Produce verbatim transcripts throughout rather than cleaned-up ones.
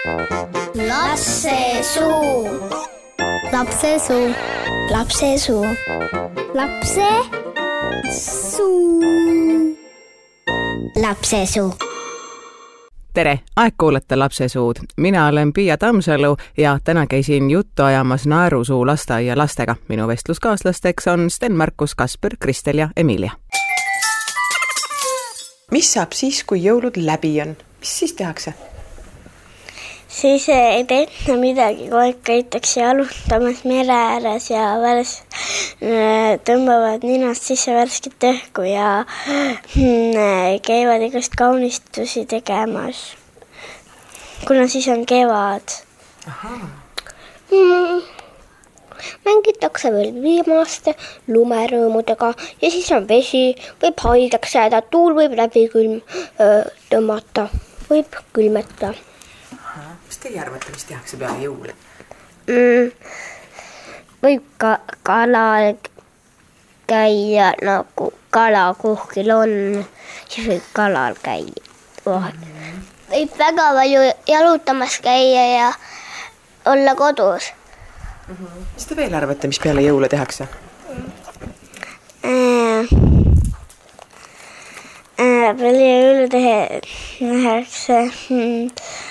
Lapsesuu. Lapsesuu. Lapsesuu. Lapsesuu. Lapsesuu. Tere, aeg kuulata Lapsesuud. Mina olen Piia Tamsalu ja täna käisin juttu ajamas Naerusuu lasteaia lastega. Minu vestluskaaslasteks on Sten, Markus, Kasper, Kristel ja Emilia. Mis saab siis, kui jõulud läbi on? Mis siis tehakse? Siis ei tehta midagi, kui käitakse jalutamas mere ääres ja värs, tõmbavad ninast sisse värsket õhku ja käivad igast kaunistusi tegemas, kuna siis on kevad. Mm, mängitakse veel viimaste lumerõõmudega ja siis on vesi, võib haidaks jääda, tuul võib läbi külm tõmmata, võib külmeta. Mis teie arvate, mis tehakse peale jõule? Mm, võib ka kalal käia, nagu kala kuhkil on, siis võib kalal käia. Mm. Võib väga palju jalutamas käia ja olla kodus. Mm-hmm. Mis te veel arvate, mis peale jõule tehakse? Mm. Peale jõule tehakse... Mm.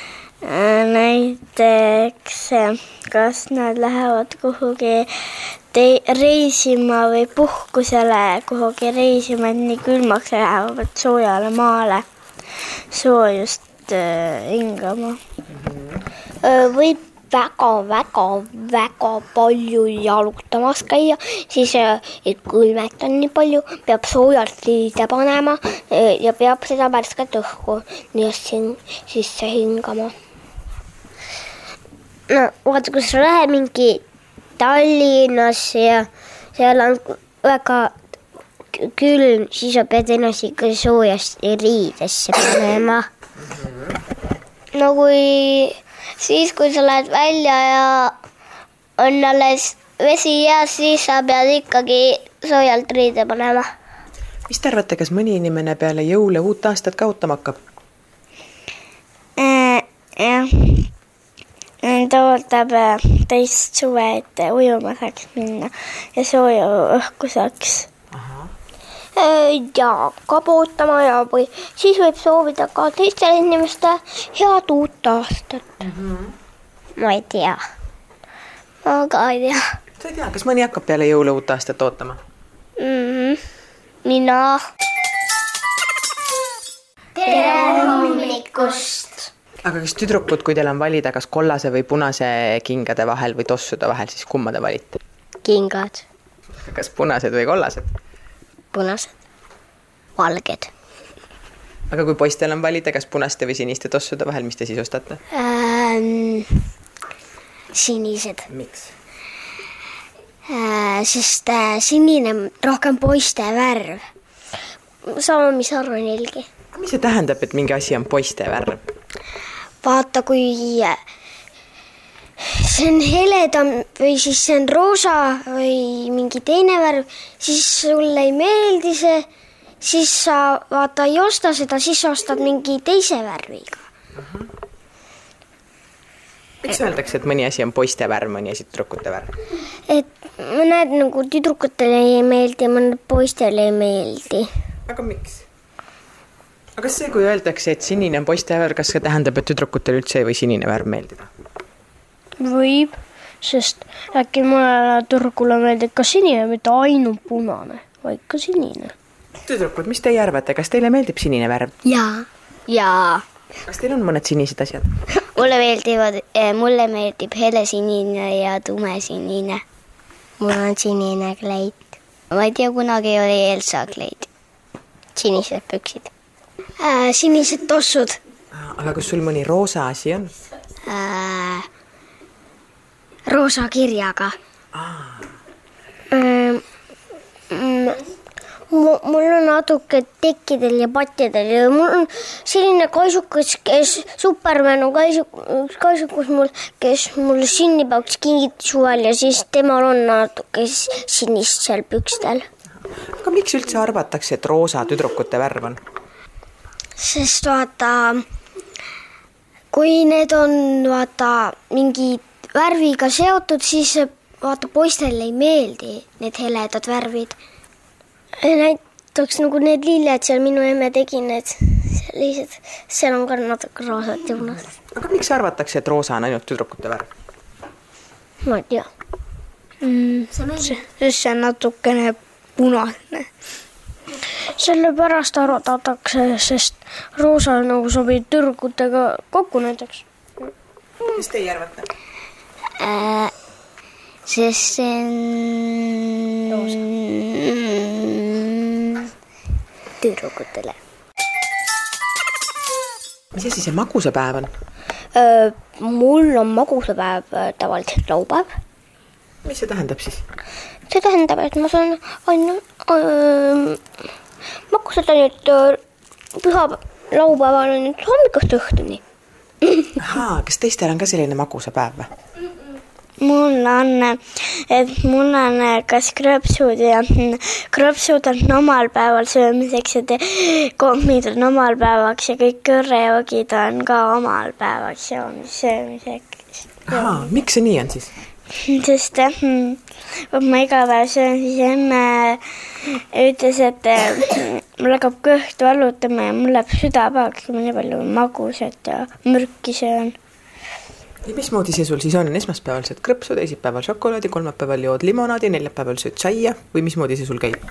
Näiteks, kas nad lähevad kuhugi te- reisima või puhkusele kuhugi reisima, et nii külmaks lähevad soojale maale soojust äh, hingama. Mm-hmm. Võib väga, väga, väga palju jalutamas käia, siis et külmet on nii palju, peab soojalt liide panema ja peab seda värsket õhku nii sisse hingama. No, vaata, kus lähe mingi Tallinnas ja seal on väga külm, siis on pead ennast ikka soojast riidesse panema. No kui siis, kui sa lähed välja ja on alles vesi ja siis sa pead ikkagi soojalt riide panema. Mis te arvate, kas mõni inimene peale jõule uut aastat kaotama hakkab? Äh, jah. Ta ootab teist suve, et ujuma saaks minna ja sooja õhku saaks. Aha. Ja kabootama ja või siis võib soovida ka teistele inimeste head uut aastat. Mm-hmm. Ma ei tea. Ma ka ei tea. Sa ei tea, kas mõni hakkab peale jõule uut aastat ootama? Mm-hmm. Mina. Tere hommikust! Aga kas tüdrukud, kui teil on valida, kas kollase või punase kingade vahel või tossude vahel, siis kumma te valite? Kingad. Kas punased või kollased? Punased. Valged. Aga kui poistel on valida, kas punaste või siniste tossude vahel, mis te siis ostate? Ähm, sinised. Miks? Äh, sest äh, sinine rohkem poiste värv. Sama, mis arvanilgi. Mis see tähendab, et mingi asi on poiste värv? Vaata, kui see on heledam või siis see on roosa või mingi teine värv, siis sulle ei meeldi see, siis sa vaata ei osta seda, siis ostad mingi teise värviga. Uh-huh. Miks öeldakse, et mõni asi on poiste värv, mõni asi tüdrukute värv? Et mõned nagu tüdrukutele ei meeldi, mõned poistele ei meeldi. Aga miks? Aga kas see, kui öeldakse, et sinine on poiste värv, kas see tähendab, et tüdrukutel üldse ei või sinine värv meeldida? Võib, sest äkki mõnele tüdrukule meeldib ka sinine, mitte ainult punane, vaid ka sinine. Tüdrukud, mis teie arvate, kas teile meeldib sinine värv? Jaa. Jaa. Kas teil on mõned sinised asjad? Mulle meeldivad, mulle meeldib hele sinine ja tume sinine. Mul on sinine kleit. Ma ei tea, kunagi oli Elsa kleit. Sinised püksid. Äh, sinised tossud. Aga kas sul mõni roosa asi on? Äh, roosa kirjaga. Ah. Äh, mul on natuke tekkidel ja patjadel ja mul on selline kaisukas, kes Superman on kaisukas, kaisukas mul, kes mulle sünnipäevaks kingiti suvel ja siis temal on natuke sinist seal pükstel. Aga miks üldse arvatakse, et roosa tüdrukute värv on? Sest vaata, kui need on vaata mingi värviga seotud, siis vaata poistele ei meeldi need heledad värvid. Näiteks nagu need lilled seal minu emme tegi need sellised, seal on ka natuke roosat ja punast. Aga miks arvatakse, et roosa on ainult tüdrukute värv? Ma ei tea. Mm, sest see on natukene punane. Sellepärast arvatatakse, sest roosa nagu sobib tüdrukutega kokku näiteks. Mis teie arvate? Äh, sest see on tüdrukutele. Mis asi see magusapäev on? Äh, mul on magusapäev tavaliselt laupäev. Mis see tähendab siis? See tähendab, et ma saan ainu, äh, magusada nüüd püha laupäeval on nüüd hommikust õhtuni. Ahaa, kas teistel on ka selline magusapäev või? Mul on, et mul on kas krõpsud ja krõpsud on omal päeval söömiseks ja kommid on omal päevaks ja kõik kõrreogid on ka omal päevaks söömiseks. Ahaa, miks see nii on siis? Sest kui ma iga päev söön, siis emme ütles, et mul hakkab kõht valutama ja mul läheb süda pahaks, kui ma nii palju magusat ja mürki söön. Ja mismoodi see sul siis on? Esmaspäeval sööd krõpsu, teisipäeval šokolaadi, kolmapäeval jood limonaadi, neljapäeval sööd saia või mismoodi see sul käib?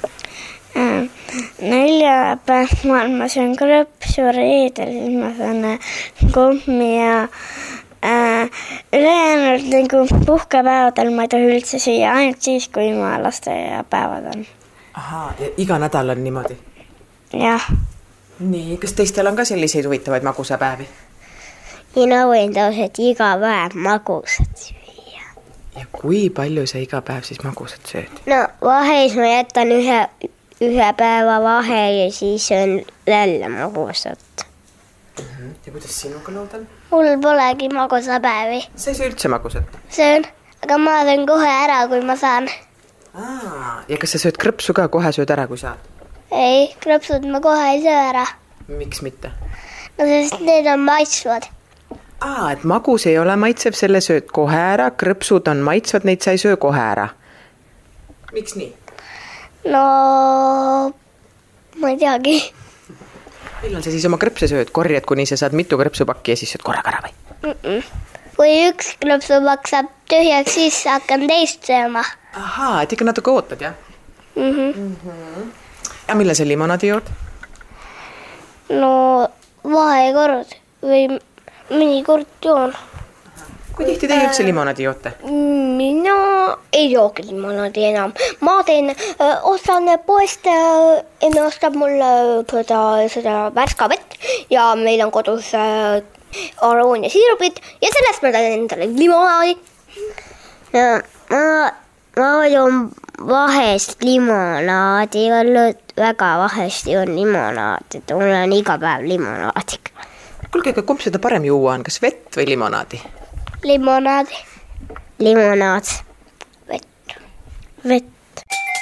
Neljapäeval ma söön krõpsu, reedel, siis ma söön kommi ja äh, ülejäänud nagu puhkepäevadel ma ei tohi üldse süüa, ainult siis, kui ma lastepäevad on. Ahaa, ja iga nädal on niimoodi? Jah. Nii, kas teistel on ka selliseid huvitavaid magusapäevi? Mina võin tõused iga päev magusat süüa. Ja kui palju sa iga päev siis magusat sööd? No vaheis ma jätan ühe, ühe päeva vahe ja siis on jälle magusat. Mm-hmm. Ja kuidas sinuga lood on? Mul polegi magusapäevi. Sa ei söö üldse magusat? Söön, aga ma söön kohe ära, kui ma saan. Aa, ja kas sa sööd krõpsu ka kohe sööd ära, kui saad? Ei, krõpsud ma kohe ei söö ära. Miks mitte? No sest need on maitsvad. Aa, et magus ei ole maitsev, selle sööd kohe ära, krõpsud on maitsvad, neid sa ei söö kohe ära. Miks nii? No, ma ei teagi. Millal sa siis oma krõpse sööd? Korjad, kuni sa saad mitu krõpsupakki ja siis sööd korraga ära või? Mm-mm. Kui üks krõpsupakk saab tühjaks, siis hakkan teist sööma. Ahaa, et ikka natuke ootad, jah? Mm-hmm. Mm-hmm. Ja millal sa limonaadi jood? No, vahekord või mõnikord joon. Kui tihti teie üldse limonaadi joote? Mina ei joogi limonaadi enam. Ma teen, ostan poest, emme ostab mulle seda, seda värska vett ja meil on kodus aroonia siirupid ja sellest ma teen endale limonaadi. Ja, ma, ma joon vahest limonaadi, väga vahest joon limonaadi, et mul on iga päev limonaadi. Kuulge, aga kumb seda parem juua on, kas vett või limonaadi? Limonaadi. Limonaad. Vett. Vett.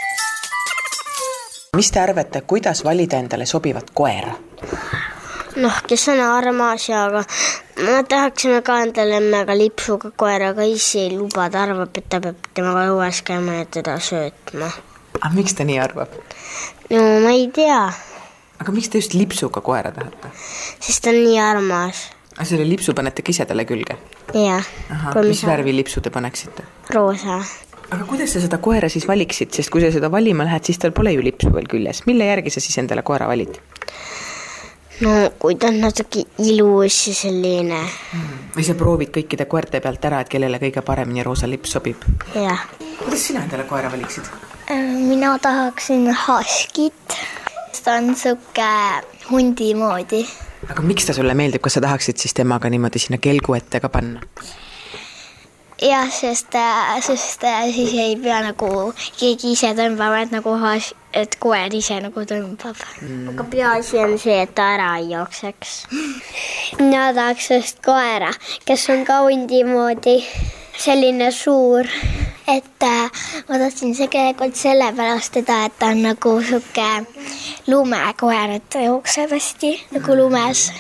Mis te arvate, kuidas valida endale sobivat koera? Noh, kes on armas ja aga ma tahaksime ka endale emmega lipsuga koera, aga isi ei luba, ta arvab, et ta peab temaga õues käima ja teda söötma. Aga miks ta nii arvab? No ma ei tea. Aga miks te just lipsuga koera tahate? Sest ta on nii armas. Aga selle lipsu panete kisedale külge? Jah. Aha, mis saan... värvi lipsu te paneksite? Roosa. Aga kuidas sa seda koera siis valiksid? Sest kui sa seda valima lähed, siis tal pole ju lipsu veel küljes. Mille järgi sa siis endale koera valid? No, kui ta on natuke ilus ja selline. Hmm. Või sa proovid kõikide koerte pealt ära, et kellele kõige paremini roosa lips sobib? Jah. Kuidas sina endale koera valiksid? Mina tahaksin haskit. Ta on sõkke hundi moodi. Aga miks ta sulle meeldib, kas sa tahaksid siis temaga niimoodi sinna kelgu ette ka panna? Jah, sest, sest siis ei pea nagu keegi ise tõmbama, et, nagu, et koer ise nagu tõmbab. Mm. Aga peaasi on see, et ta ära ei jookseks. Mina tahaks just koera, kes on ka hundi moodi. Selline suur, et ma tahtsin tegelikult sellepärast teda, et ta on nagu suke lumekoer, et ta jookseb hästi nagu lumes.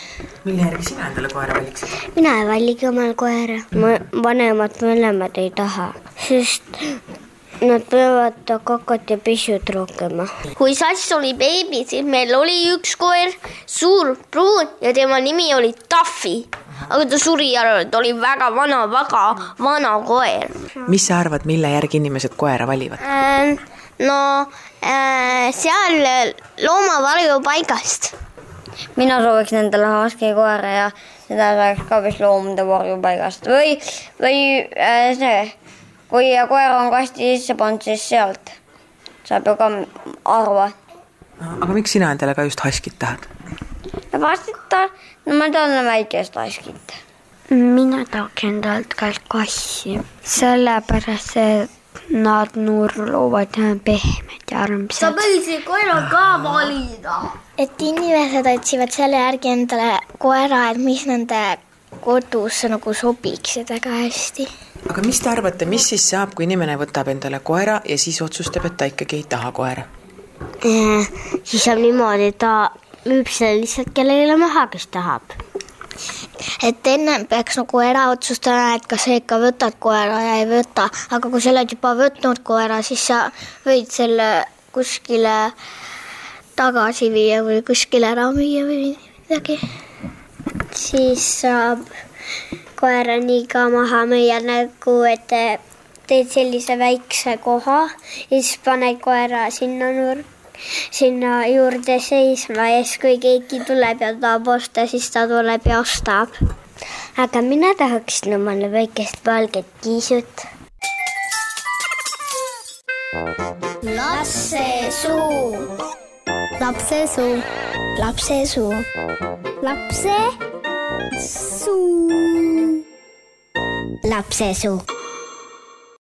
Mille järgi sina endale koera valiksid? Mina ei valigi omal koera. Ma vanemad mõlemad ei taha, sest nad peavad kakot ja pissut rohkema. Kui Sass oli beebi, siis meil oli üks koer, suur, pruun ja tema nimi oli Taffi. Aga ta suri ära, et oli väga vana, väga vana koer. Mis sa arvad, mille järgi inimesed koera valivad? Äh, no äh, seal loomavarju paigast. Mina sooviks nendele husky koera ja seda saaks ka vist loomade varjupaigast. Või, või äh, see, kui koer on kasti sisse pannud, siis sealt saab ju ka arva. Aga miks sina endale ka just huskit tahad? Ja vastita, no ma tahan väikest huskit. Mina tahaks endalt ka kassi. Sellepärast, et nad nurluvad ja pehmed ja armsad. Sa võisi koera ka valida. Et inimesed otsivad selle järgi endale koera, et mis nende kodus nagu sobiks seda ka hästi. Aga mis te arvate, mis siis saab, kui inimene võtab endale koera ja siis otsustab, et ta ikkagi ei taha koera? Eh, siis saab niimoodi, ta müüb selle lihtsalt kellele maha, kes tahab. Et enne peaks nagu ära otsustama, et kas sa ikka võtad koera ja ei võta. Aga kui sa oled juba võtnud koera, siis sa võid selle kuskile tagasi viia või kuskile ära müüa või midagi. Siis saab koera nii ka maha müüa, nagu et teed sellise väikse koha ja siis paned koera sinna nurk. Sinna juurde seisma ja siis kui keegi tuleb ja tahab osta, siis ta tuleb ja ostab. Aga mina tahaksin omale väikest valget kiisut. Lapsesuu. Lapsesuu. Lapsesuu. Lapsesuu. Lapsesuu.